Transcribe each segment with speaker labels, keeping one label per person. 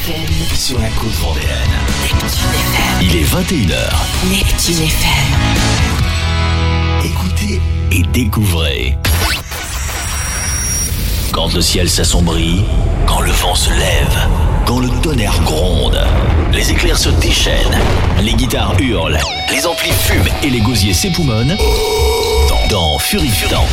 Speaker 1: FM.
Speaker 2: Sur la côte vendéenne.
Speaker 1: Neptune FM.
Speaker 2: Il est 21h.
Speaker 1: Neptune FM.
Speaker 2: Écoutez et découvrez. Quand le ciel s'assombrit, quand le vent se lève, quand le tonnerre gronde, les éclairs se déchaînent, les guitares hurlent, les amplis fument et les gosiers s'époumonnent, dans Furifurant.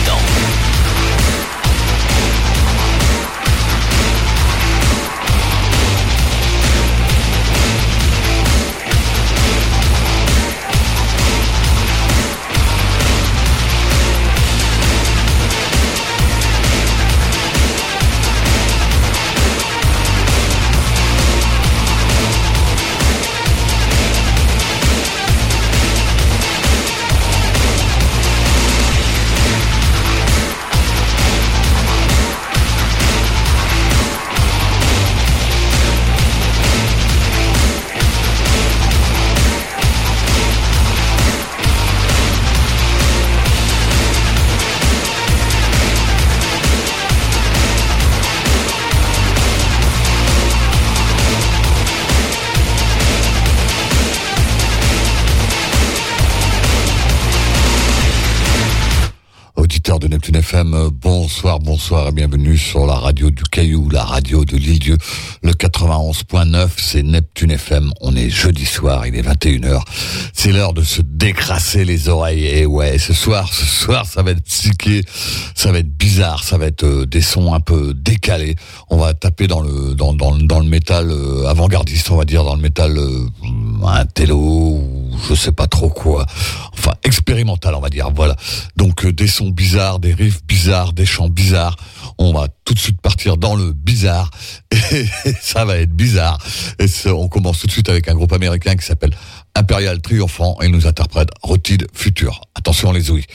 Speaker 3: De Neptune FM, bonsoir et bienvenue sur la radio du Caillou, la radio de l'Île-Dieu, le 91.9, c'est Neptune FM, on est jeudi soir, il est 21h, c'est l'heure de se décrasser les oreilles, et ouais, ce soir, ça va être psyché, ça va être bizarre, ça va être des sons un peu décalés, on va taper dans le métal avant-gardiste, on va dire, dans le métal un télo, ou je sais pas trop quoi, enfin expérimental on va dire, voilà, donc des sons bizarres, des riffs bizarres, des chants bizarres, on va tout de suite partir dans le bizarre, et ça va être bizarre, et on commence tout de suite avec un groupe américain qui s'appelle Imperial Triumphant, et nous interprète Rotted Future, attention les ouïes.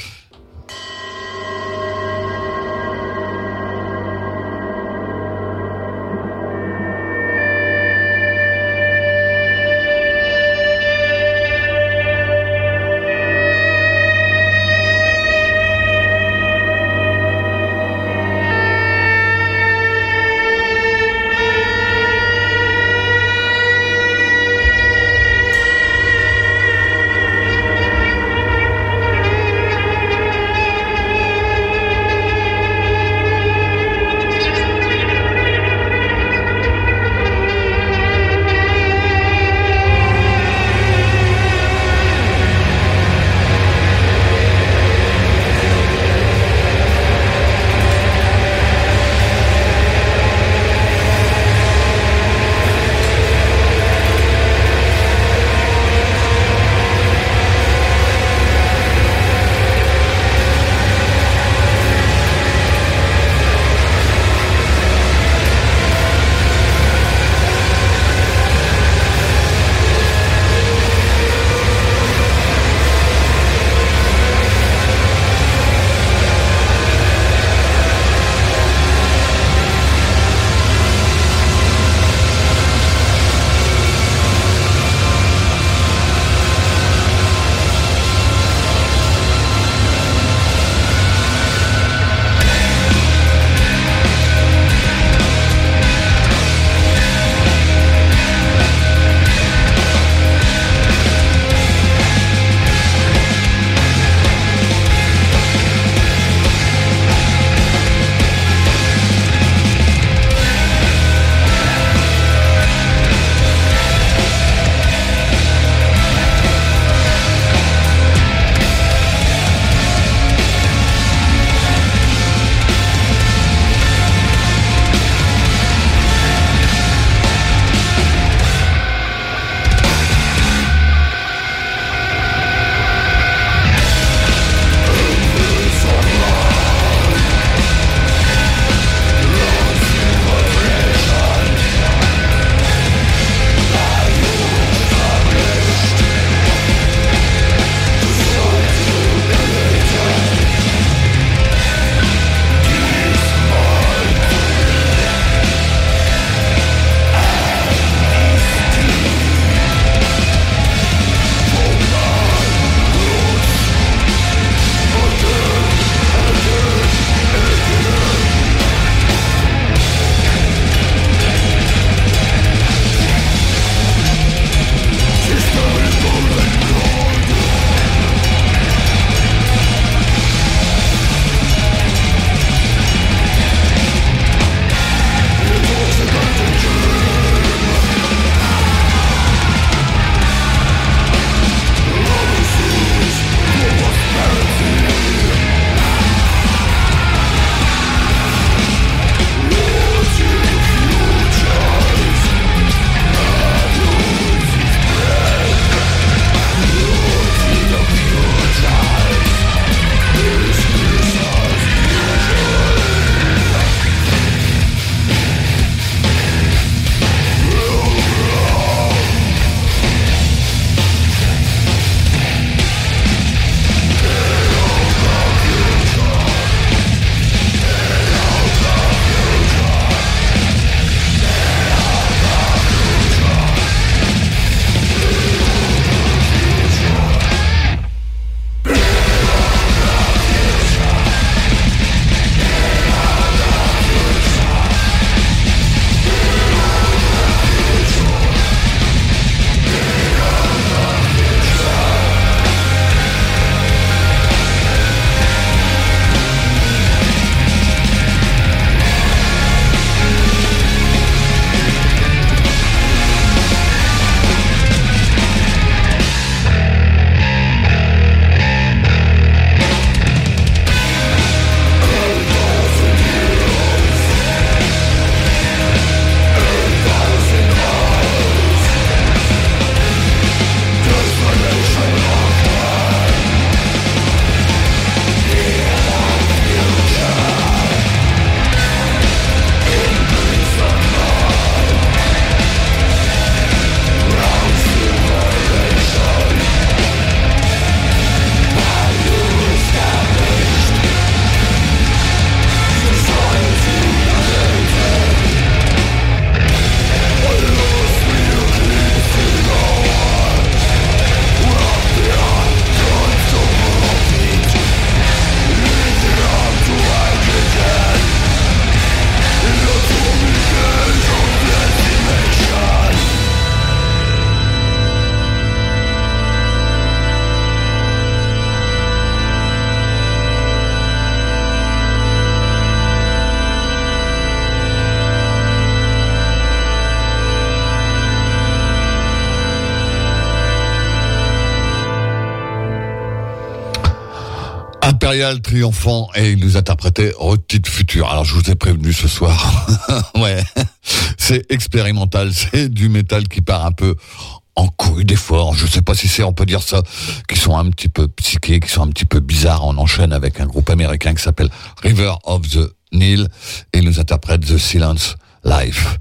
Speaker 3: Royal triomphant et il nous interprétait Rôti de futur. Alors je vous ai prévenu ce soir, ouais, c'est expérimental, c'est du métal qui part un peu en couille des fois, je sais pas si on peut dire ça, qui sont un petit peu psychés, qui sont un petit peu bizarres. On enchaîne avec un groupe américain qui s'appelle River of the Nile et il nous interprète The Silence Life.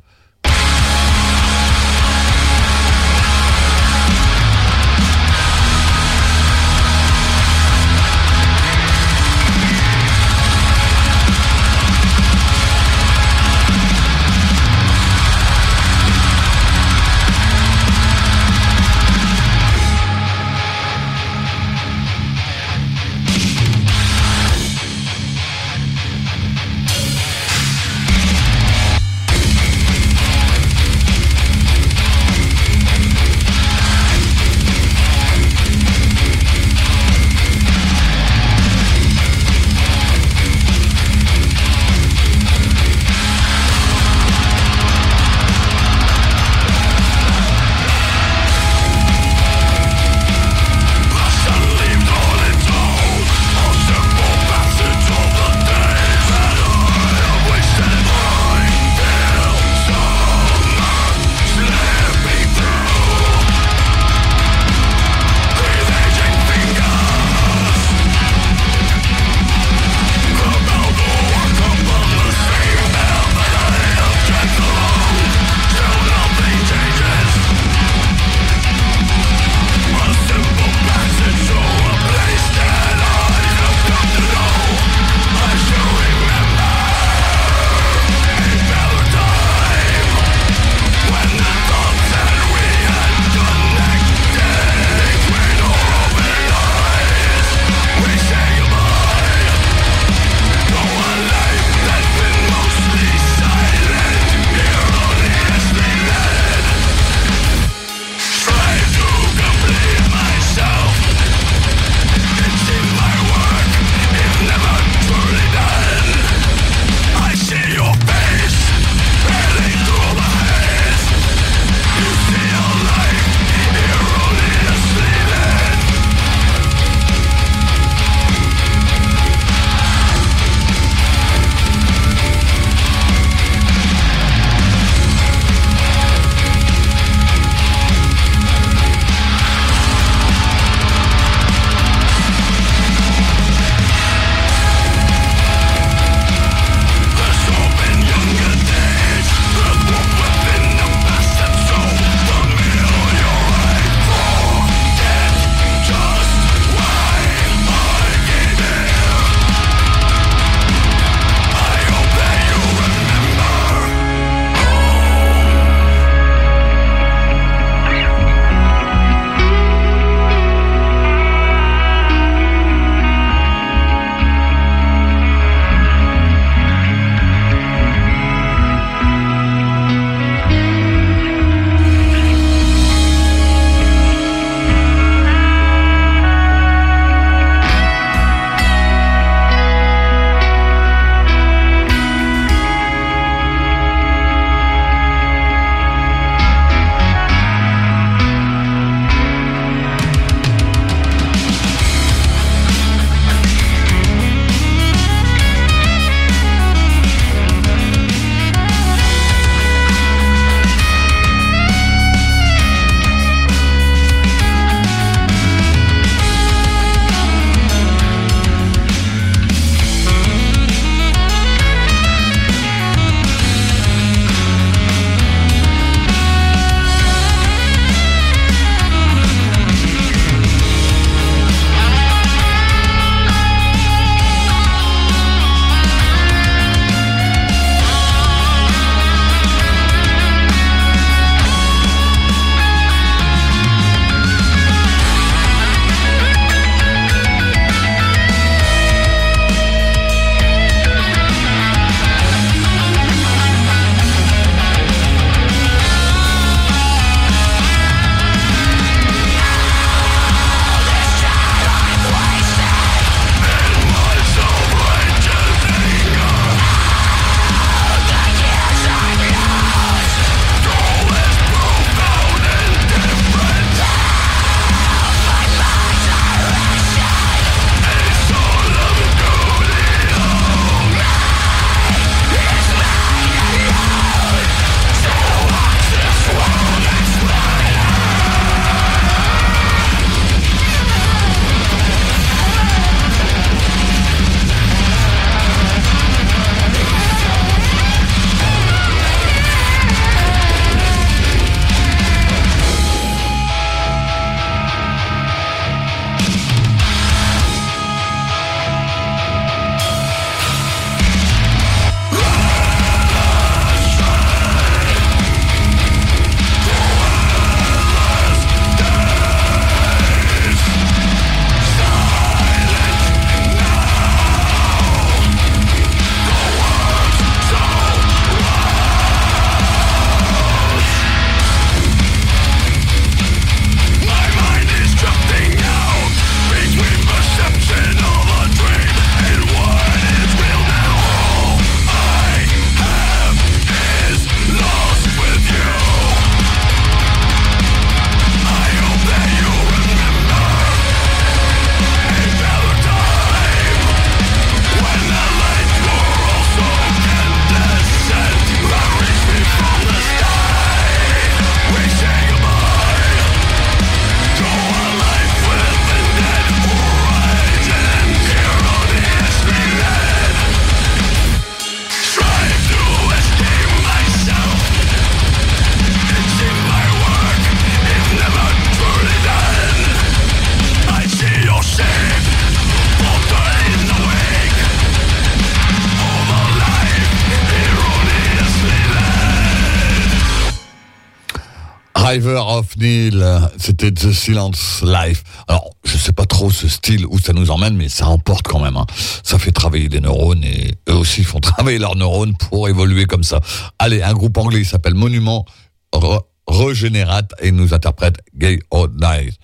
Speaker 3: Driver of Neil, c'était The Silence Life. Alors, je sais pas trop ce style où ça nous emmène, mais ça emporte quand même. Hein. Ça fait travailler les neurones et eux aussi font travailler leurs neurones pour évoluer comme ça. Allez, un groupe anglais qui s'appelle Monument Regenerate et nous interprète Gay Old Night.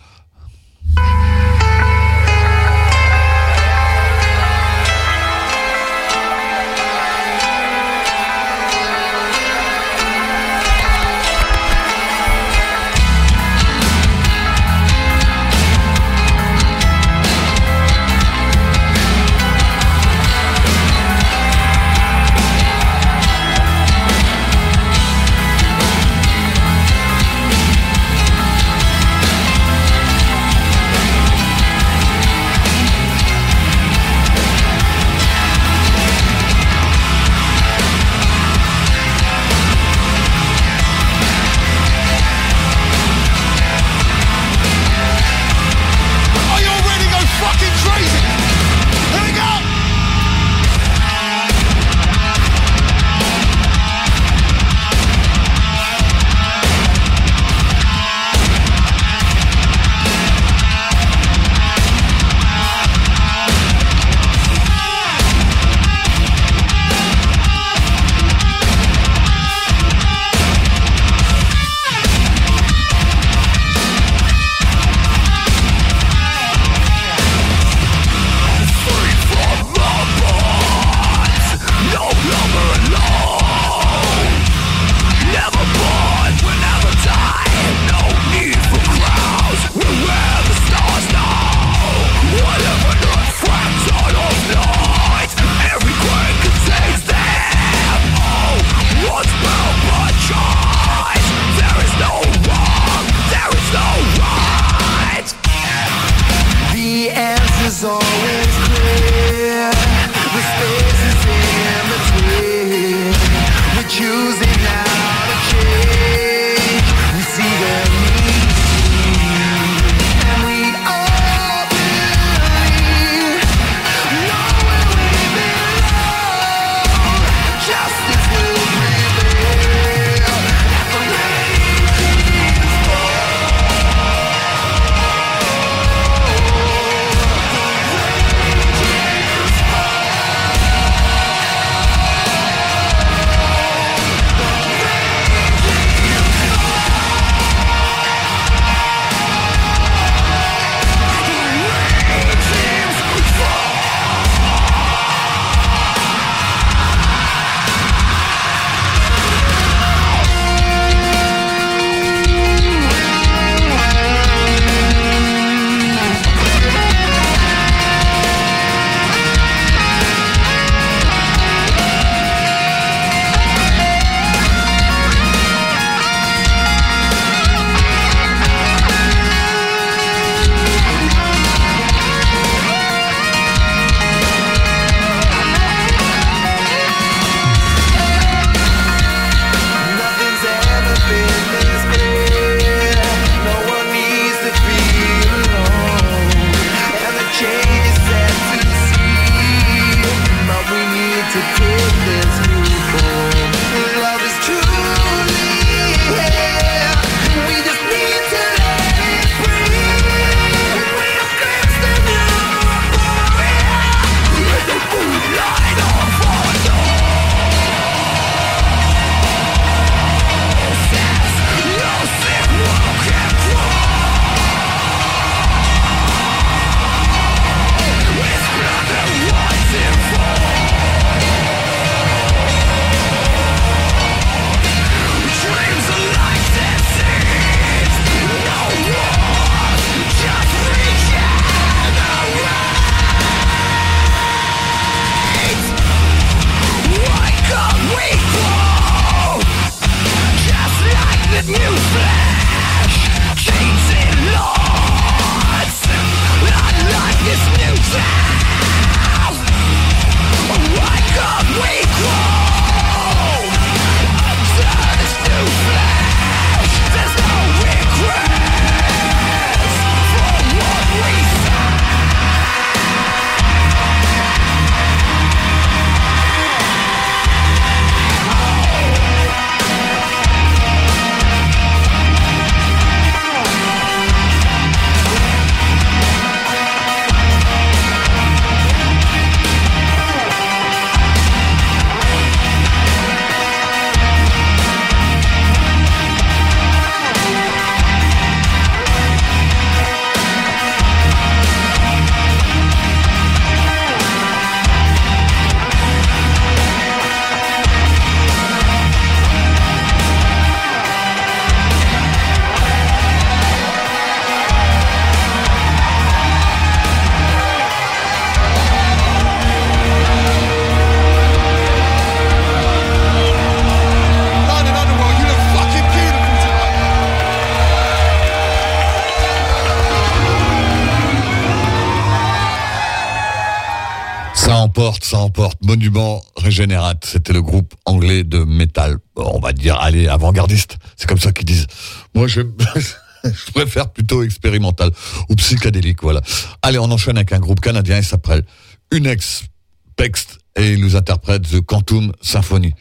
Speaker 3: ça emporte. Monument Régénérate, c'était le groupe anglais de métal. On va dire, allez, avant-gardiste. C'est comme ça qu'ils disent. Moi, je préfère plutôt expérimental ou psychédélique, voilà. Allez, on enchaîne avec un groupe canadien, il s'appelle Unex Pext et il nous interprète The Quantum Symphony.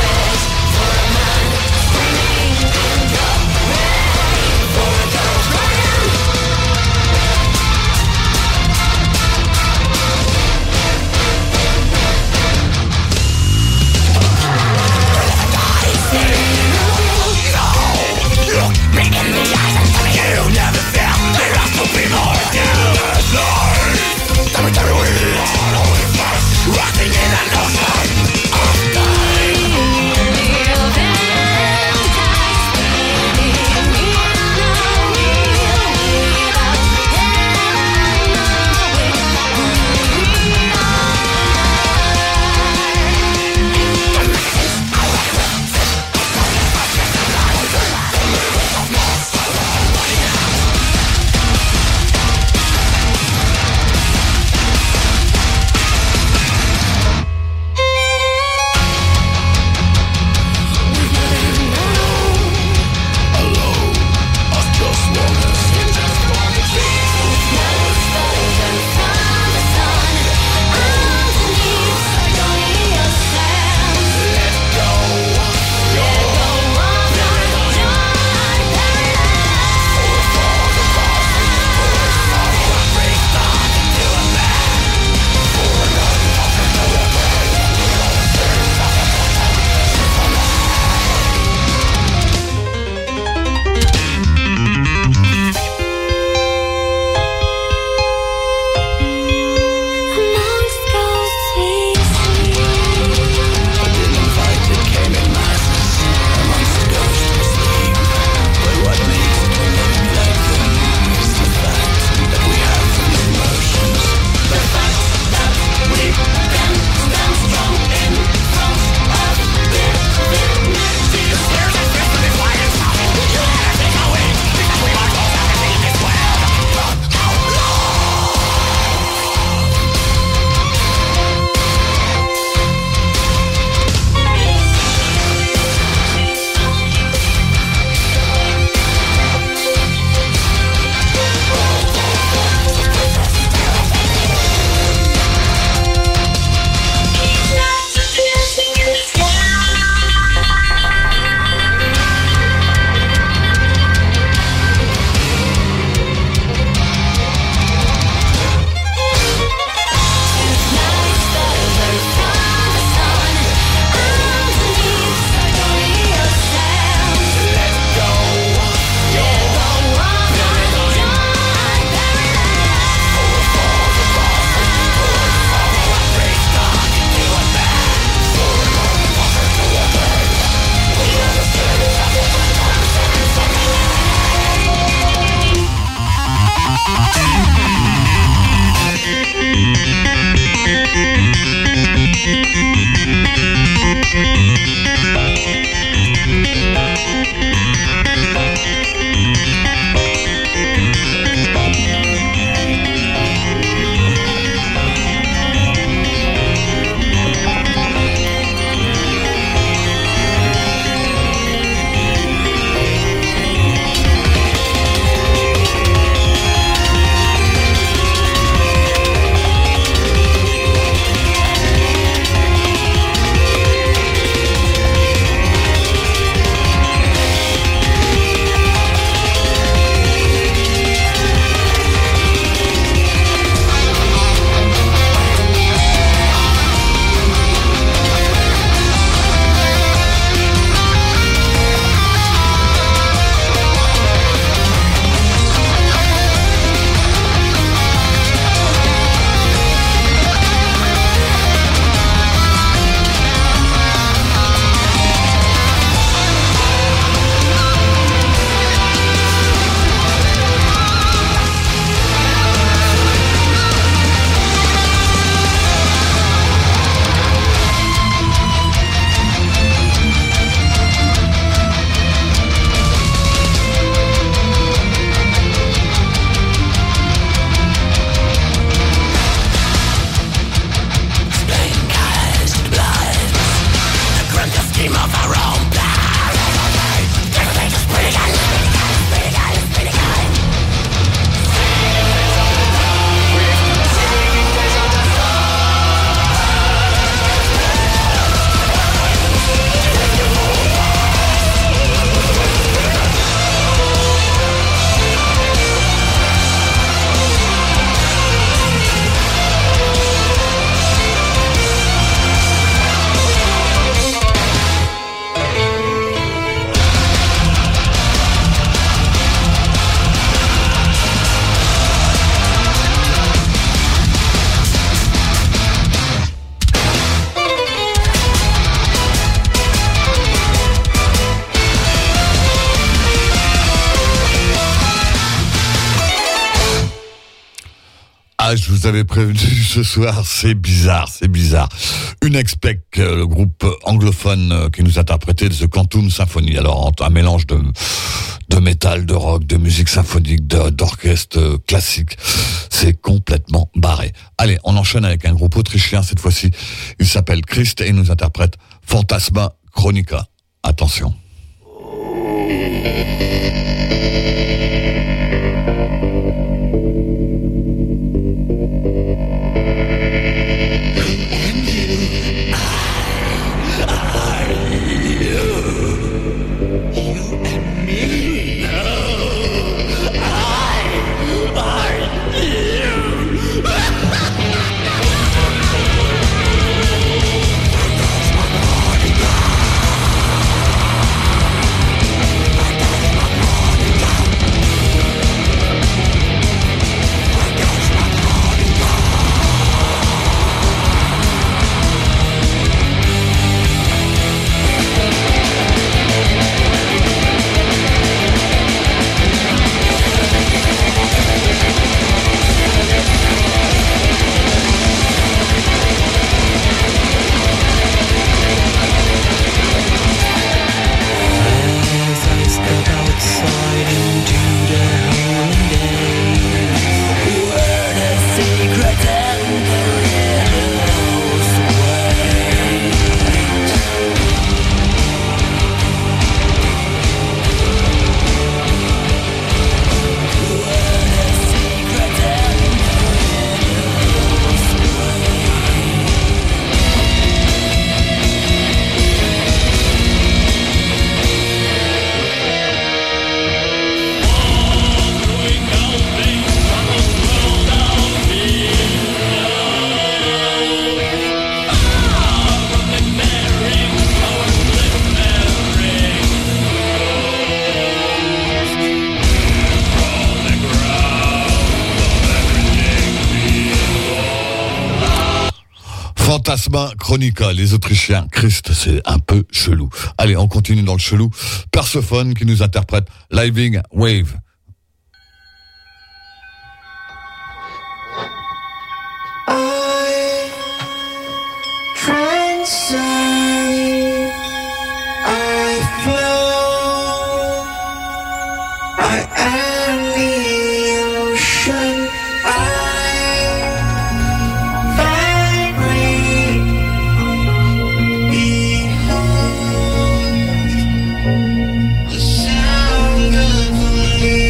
Speaker 4: For a ghost
Speaker 3: Ah, je vous avais prévenu ce soir, c'est bizarre. Une Expec, le groupe anglophone qui nous interprétait de The Quantum Symphony. Alors, un mélange de métal, de rock, de musique symphonique, d'orchestre classique. C'est complètement barré. Allez, on enchaîne avec un groupe autrichien cette fois-ci. Il s'appelle Christ et il nous interprète Phantasma Chronica. Attention. Phantasma Chronica, les Autrichiens. Christ, c'est un peu chelou. Allez, on continue dans le chelou. Persephone qui nous interprète Living Wave.
Speaker 4: Sound of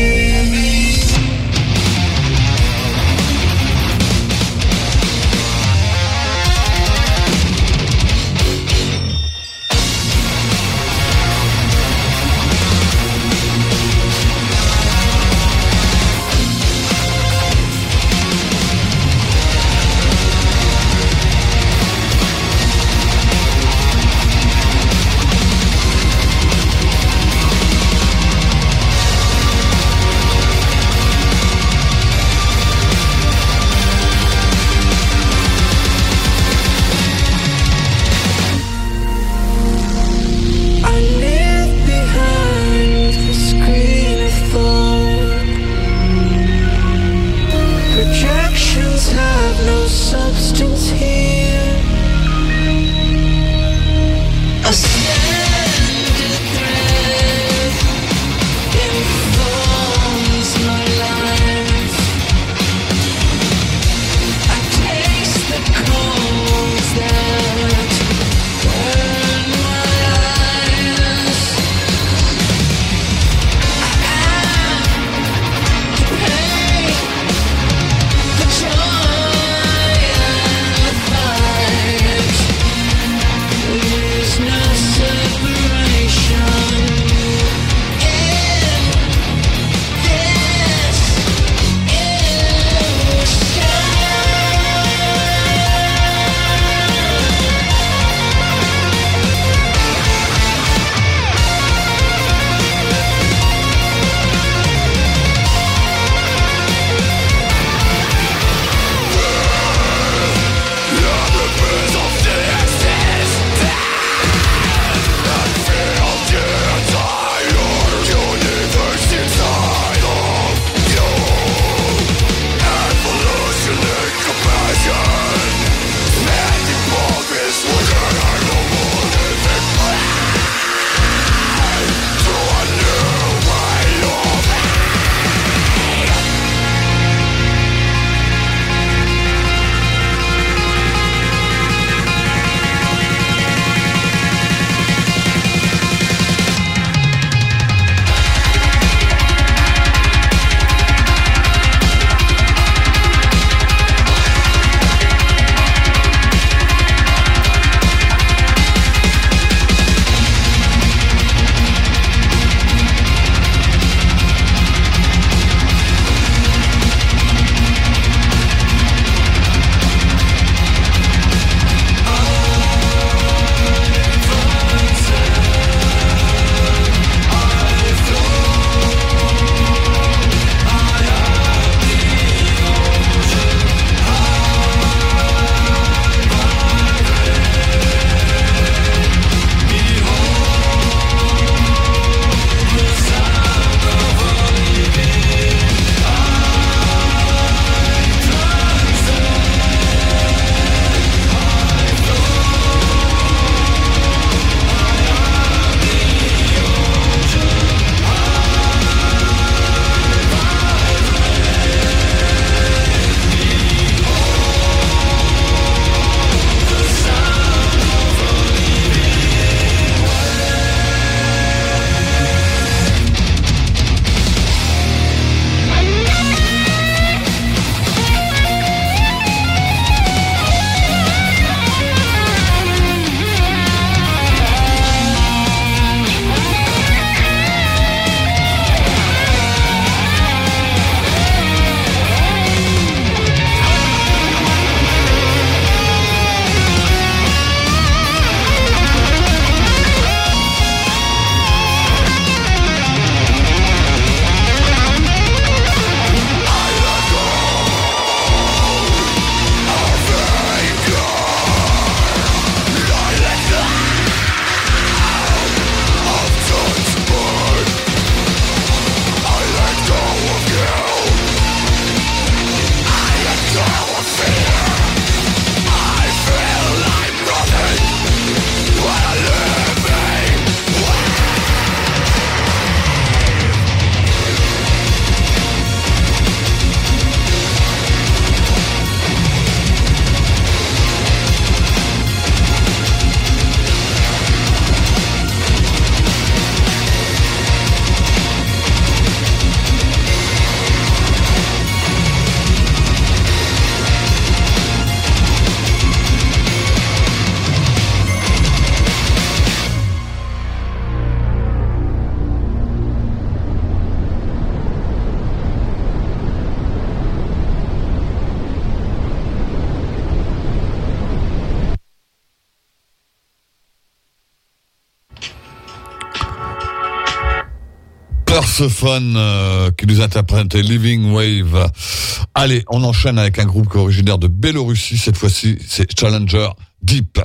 Speaker 3: Persephone qui nous interprète Living Wave. Allez, on enchaîne avec un groupe qui est originaire de Biélorussie. Cette fois-ci, c'est Challenger Deep.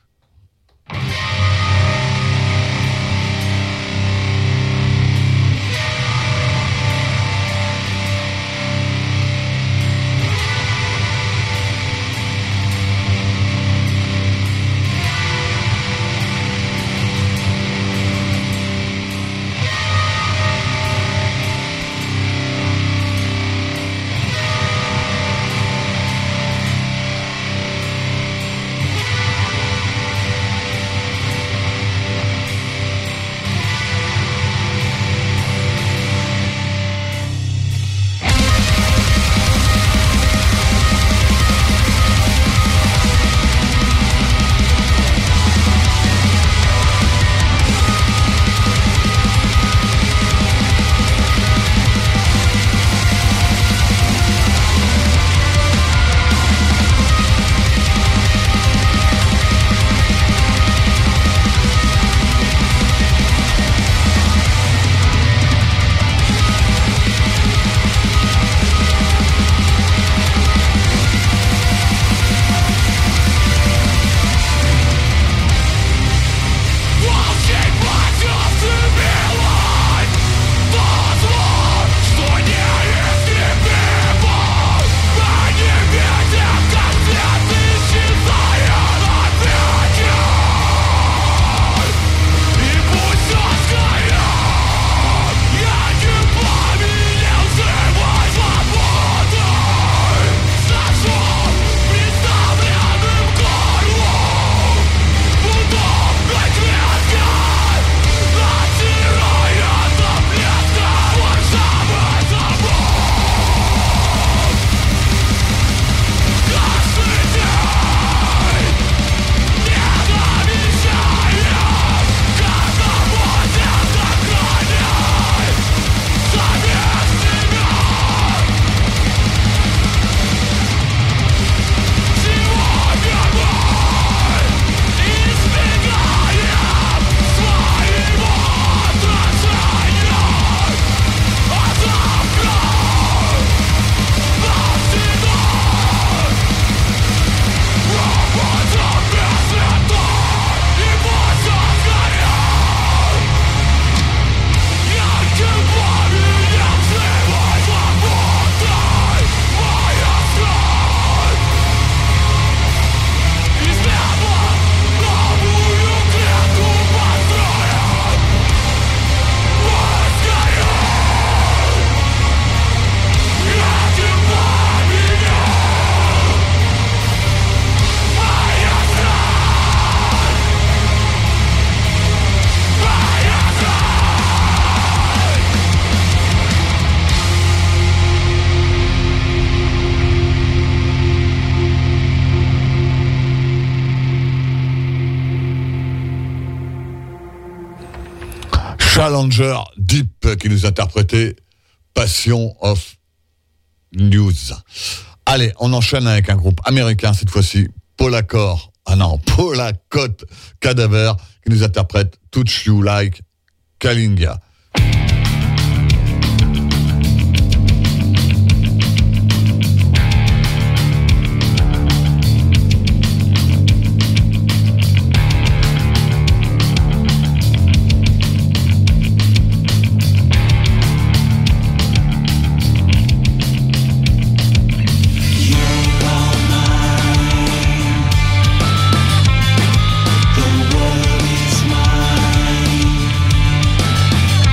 Speaker 3: Challenger Deep qui nous interprétait Passion of News. Allez, on enchaîne avec un groupe américain cette fois-ci, Polacot Cadaver qui nous interprète Touch You Like Kalinga.
Speaker 4: The world is mine.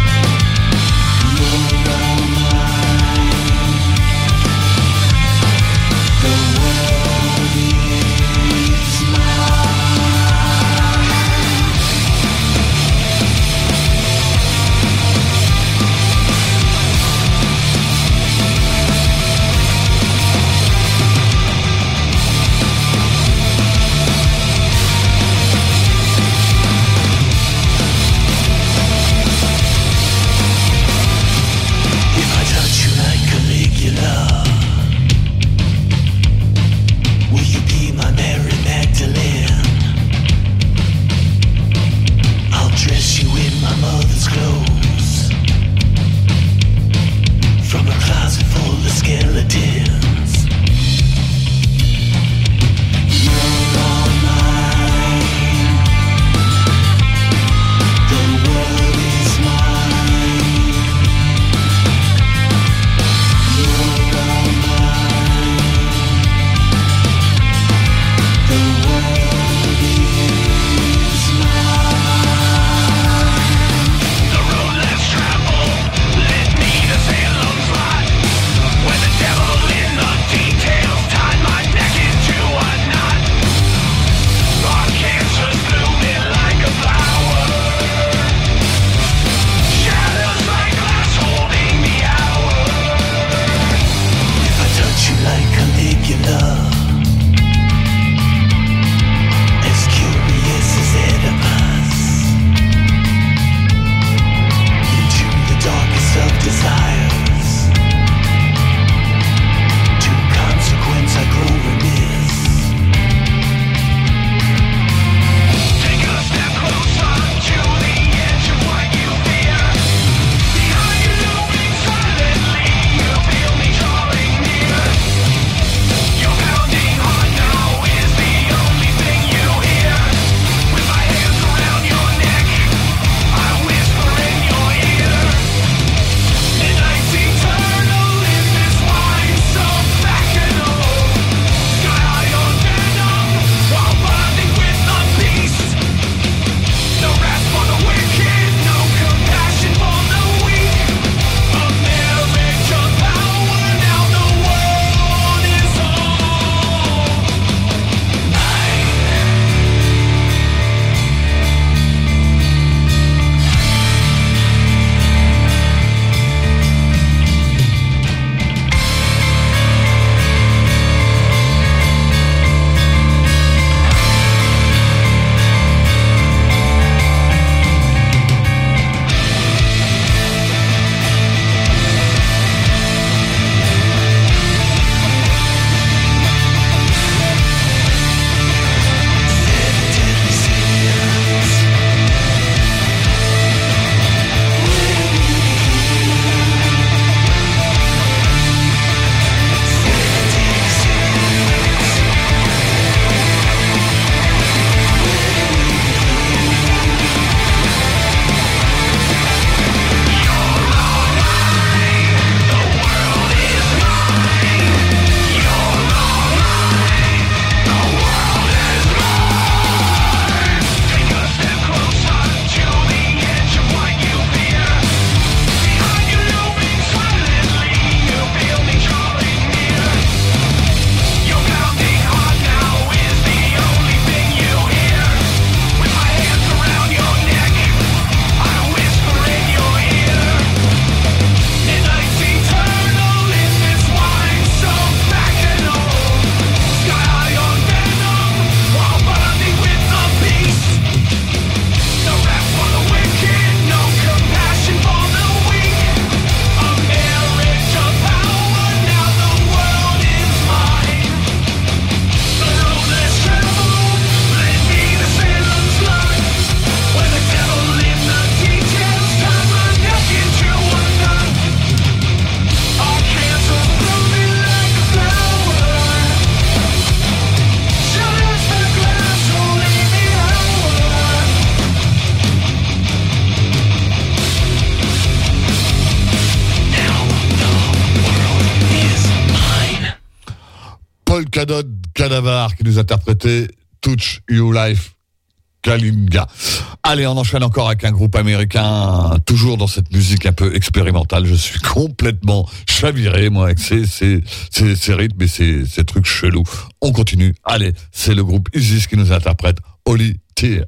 Speaker 3: Paul Cadavar qui nous interprétait Touch Your Life Kalinga. Allez, on enchaîne encore avec un groupe américain, toujours dans cette musique un peu expérimentale. Je suis complètement chaviré, moi, avec ces rythmes et ces trucs chelous. On continue. Allez, c'est le groupe Isis qui nous interprète Holy Tear.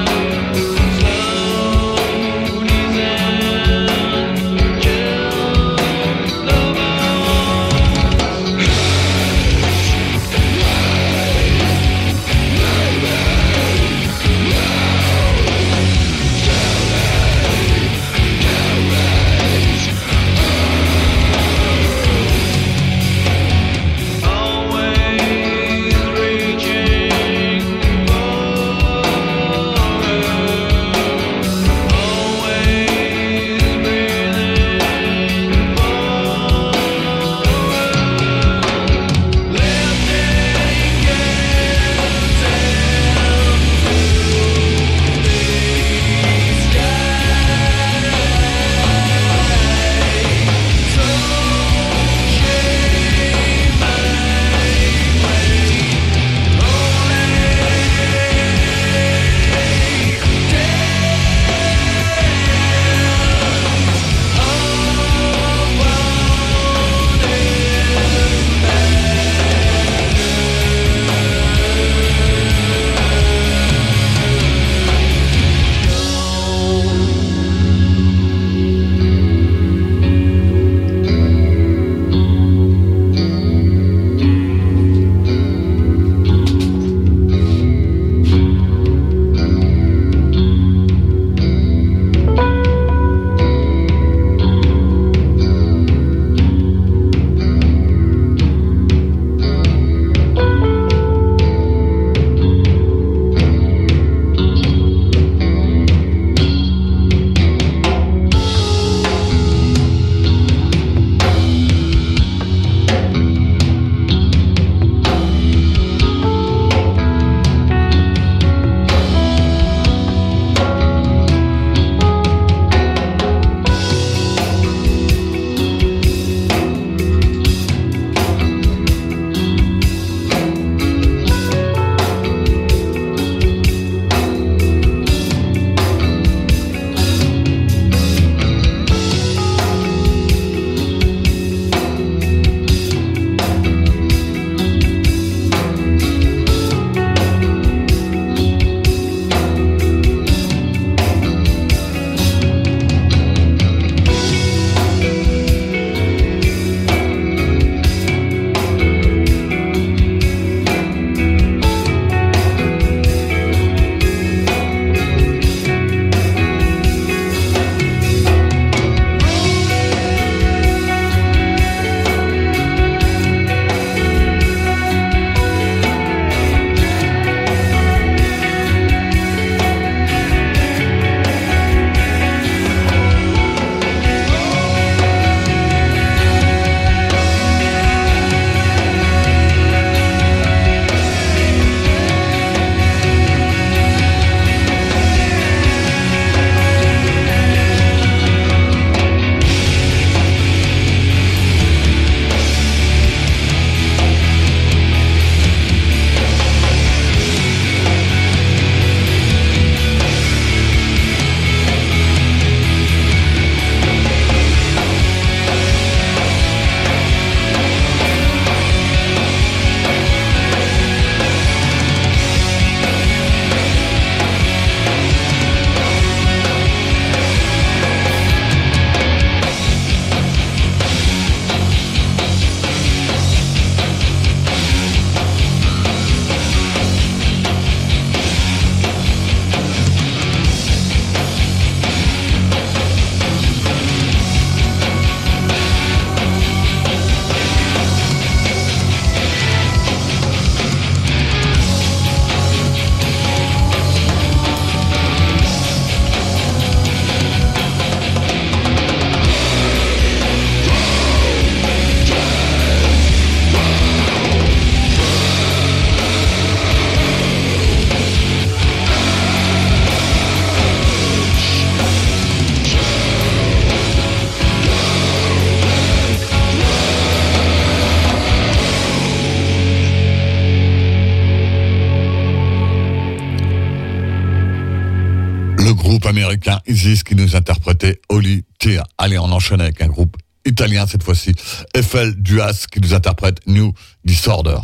Speaker 4: Slowly then, just
Speaker 3: groupe américain Isis qui nous interprétait Holy Tear. Allez, on enchaîne avec un groupe italien cette fois-ci, Eiffel Duas qui nous interprète New Disorder.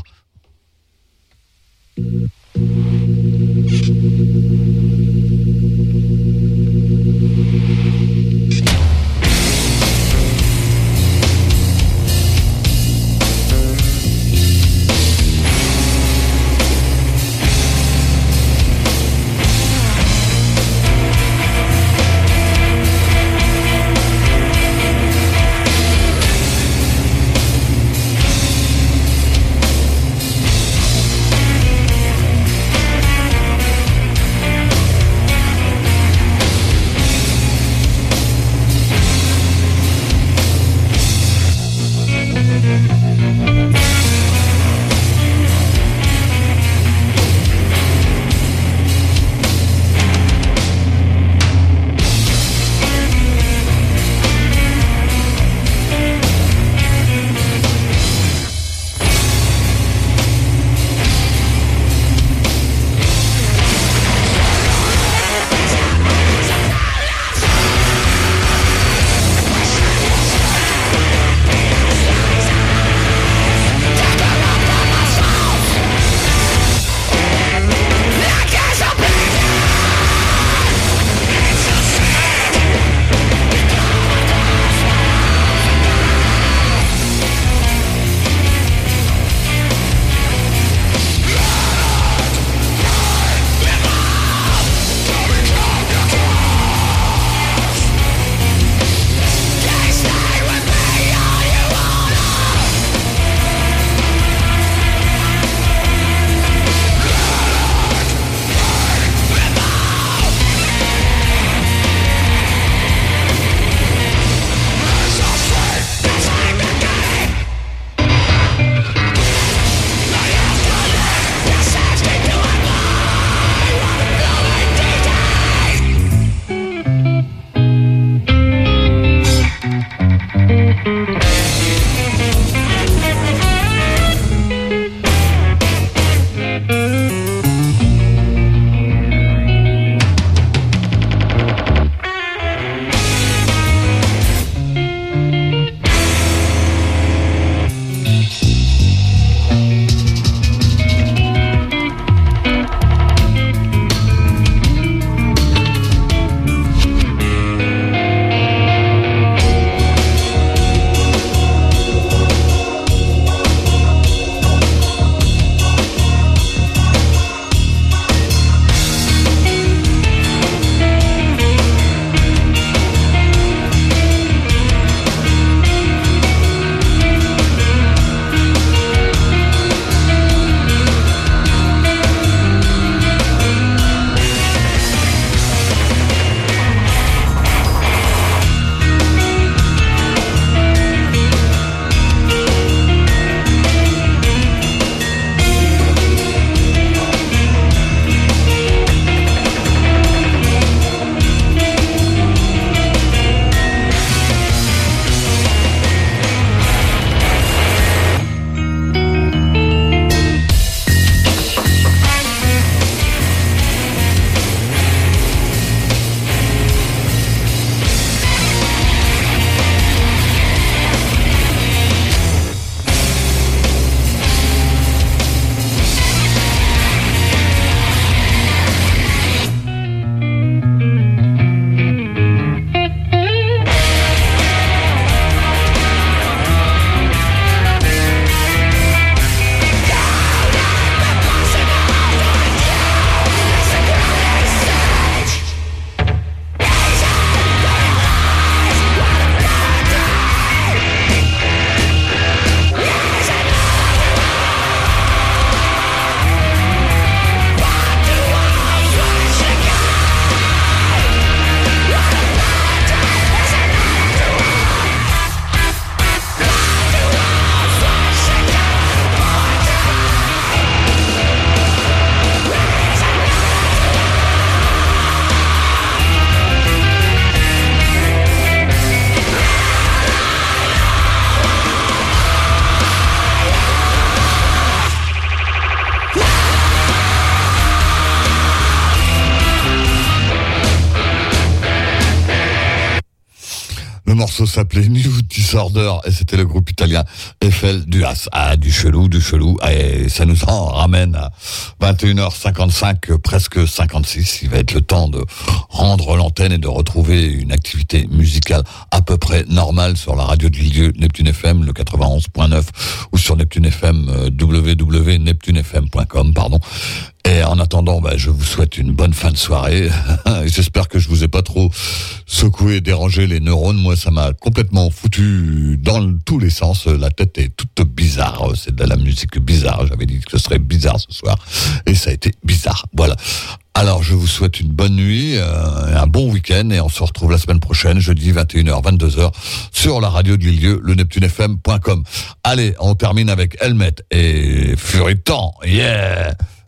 Speaker 3: morceau s'appelait New Disorder et c'était le groupe italien Eiffel du As. Ah, du chelou. Et ça nous en ramène à 21h55, presque 56. Il va être le temps de rendre l'antenne et de retrouver une activité musicale à peu près normale sur la radio de Lisieux, Neptune FM, le 91.9, ou sur Neptune FM, www.neptunefm.com, pardon. Et en attendant, je vous souhaite une bonne fin de soirée. Et j'espère que je vous ai pas trop secoué, dérangé les neurones. Moi, ça m'a complètement foutu dans tous les sens. La tête est toute bizarre. C'est de la musique bizarre. J'avais dit que ce serait bizarre ce soir. Et ça a été bizarre. Voilà. Alors, je vous souhaite une bonne nuit, un bon week-end. Et on se retrouve la semaine prochaine, jeudi 21h, 22h, sur la radio de Lisieux, le neptunefm.com. Allez, on termine avec Helmet et Furitan. Yeah!